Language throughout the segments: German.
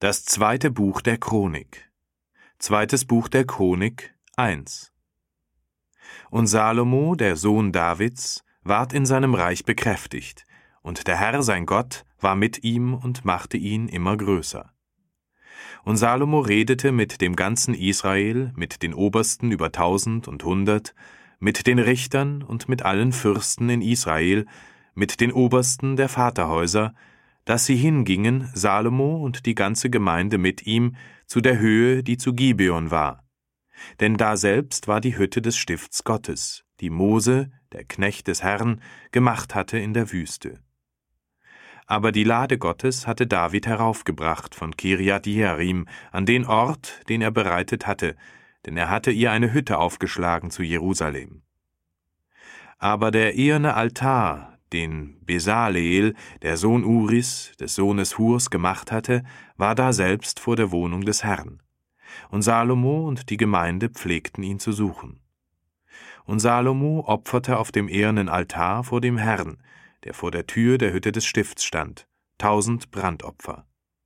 Das zweite Buch der Chronik. Zweites Buch der Chronik 1. Und Salomo, der Sohn Davids, ward in seinem Reich bekräftigt, und der Herr sein Gott war mit ihm und machte ihn immer größer. Und Salomo redete mit dem ganzen Israel, mit den Obersten über 1000 und 100, mit den Richtern und mit allen Fürsten in Israel, mit den Obersten der Vaterhäuser, dass sie hingingen, Salomo und die ganze Gemeinde mit ihm, zu der Höhe, die zu Gibeon war. Denn daselbst war die Hütte des Stifts Gottes, die Mose, der Knecht des Herrn, gemacht hatte in der Wüste. Aber die Lade Gottes hatte David heraufgebracht von Kirjat Jearim an den Ort, den er bereitet hatte, denn er hatte ihr eine Hütte aufgeschlagen zu Jerusalem. Aber der eherne Altar, den Besaleel, der Sohn Uris, des Sohnes Hurs, gemacht hatte, war daselbst vor der Wohnung des Herrn. Und Salomo und die Gemeinde pflegten ihn zu suchen. Und Salomo opferte auf dem ehernen Altar vor dem Herrn, der vor der Tür der Hütte des Stifts stand, 1000 Brandopfer.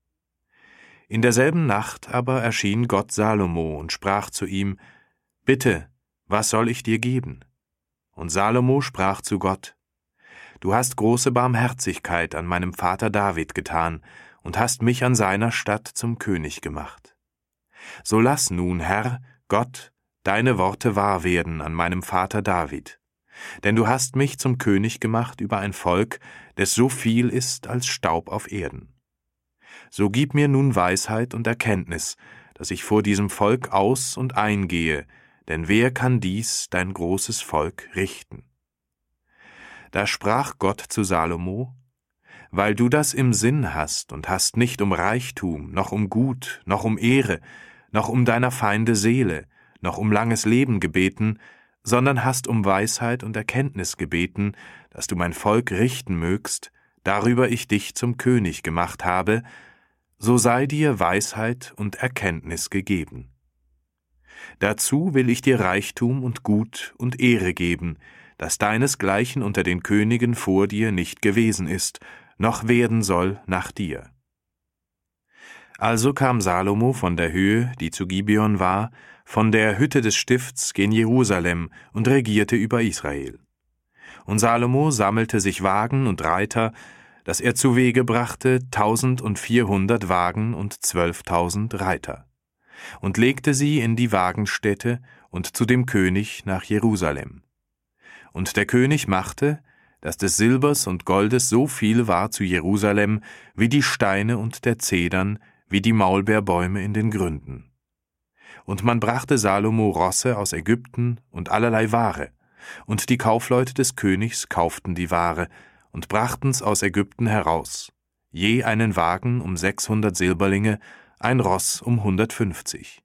In derselben Nacht aber erschien Gott Salomo und sprach zu ihm: Bitte, was soll ich dir geben? Und Salomo sprach zu Gott: Du hast große Barmherzigkeit an meinem Vater David getan und hast mich an seiner Statt zum König gemacht. So lass nun, Herr, Gott, deine Worte wahr werden an meinem Vater David. Denn du hast mich zum König gemacht über ein Volk, des so viel ist als Staub auf Erden. So gib mir nun Weisheit und Erkenntnis, dass ich vor diesem Volk aus- und eingehe, denn wer kann dies, dein großes Volk, richten? Da sprach Gott zu Salomo: Weil du das im Sinn hast und hast nicht um Reichtum, noch um Gut, noch um Ehre, noch um deiner Feinde Seele, noch um langes Leben gebeten, sondern hast um Weisheit und Erkenntnis gebeten, dass du mein Volk richten mögst, darüber ich dich zum König gemacht habe, so sei dir Weisheit und Erkenntnis gegeben. Dazu will ich dir Reichtum und Gut und Ehre geben, dass deinesgleichen unter den Königen vor dir nicht gewesen ist, noch werden soll nach dir. Also kam Salomo von der Höhe, die zu Gibeon war, von der Hütte des Stifts gen Jerusalem und regierte über Israel. Und Salomo sammelte sich Wagen und Reiter, dass er zu Wege brachte 1400 Wagen und 12.000 Reiter, und legte sie in die Wagenstätte und zu dem König nach Jerusalem. Und der König machte, dass des Silbers und Goldes so viel war zu Jerusalem, wie die Steine und der Zedern, wie die Maulbeerbäume in den Gründen. Und man brachte Salomo Rosse aus Ägypten und allerlei Ware, und die Kaufleute des Königs kauften die Ware und brachten's aus Ägypten heraus, je einen Wagen um 600 Silberlinge, ein Ross um 150.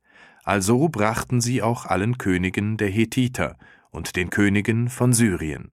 Also brachten sie auch allen Königen der Hethiter und den Königen von Syrien.